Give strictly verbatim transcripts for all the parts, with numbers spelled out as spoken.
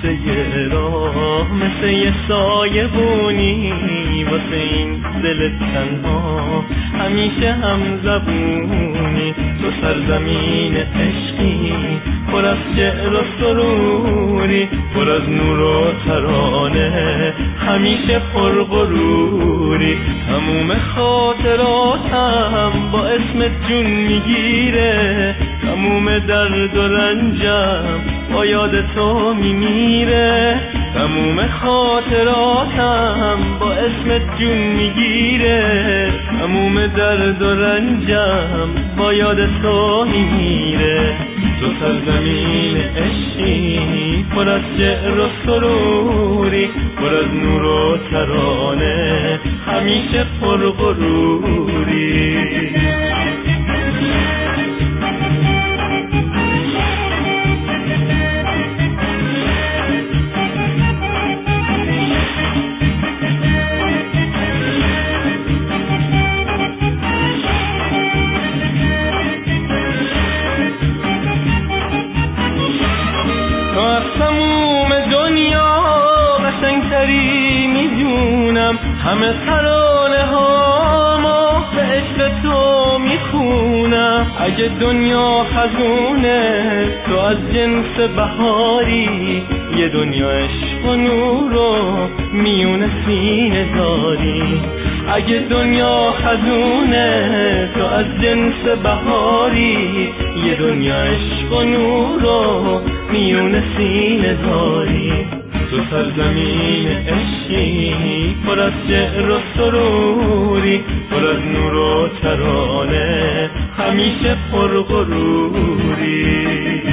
یه راه، مثل یه سایه بونی واسه این دل تنها، همیشه هم زبونی تو سرزمین عشقی، پر از شعر و سروری، پر از نور و ترانه، همیشه پر غروری. تموم خاطراتم با اسمت جون میگیره، تموم درد و رنجم با یاد تو میمیره، تموم خاطراتم با اسمت جون میگیره، تموم درد و رنجم با یاد تو میمیره. تو سرزمین عشقی، پر از شعر و سروری، پر از نور و ترانه، همیشه پر غروری. تو از تموم دنیا قشنگتری میدونم، همه ترانه هامو به عشق تو میخونم. اگه دنیا خزونه تو از جنس بهاری، یه دنیا عشق و نور و میون سینه داری. اگه دنیا خزونه تو از جنس بهاری، یه دنیا عشق و نور و میون سینه داری. تو سرزمین عشقی، پر از شعر و سروری، پر از نور و ترانه، همیشه پر غروری.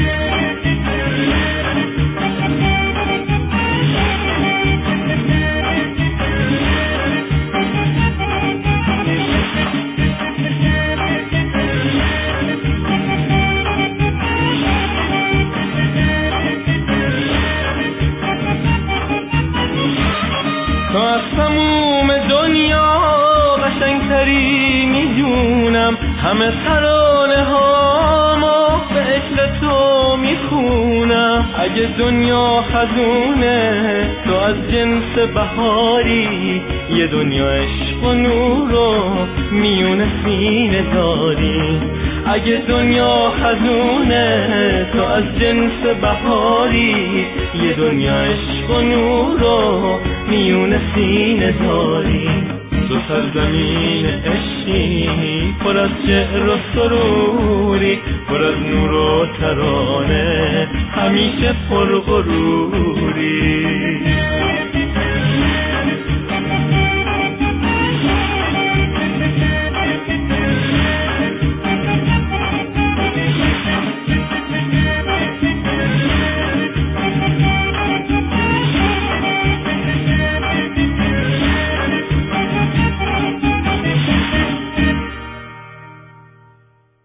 تو از تموم دنیا قشنگتری میدونم، همه ترانه هامو به عشق تو میخونم. اگه دنیا خزونه تو از جنس بهاری، یه دنیا عشق و نور و میون سینه داری. اگه دنیا خزونه تو از جنس بهاری، یه دنیا عشق و نور و میون سینه داری. تو سرزمین عشقی، پر از شعر و سروری، پر از نور و ترانه، همیشه پر غرور.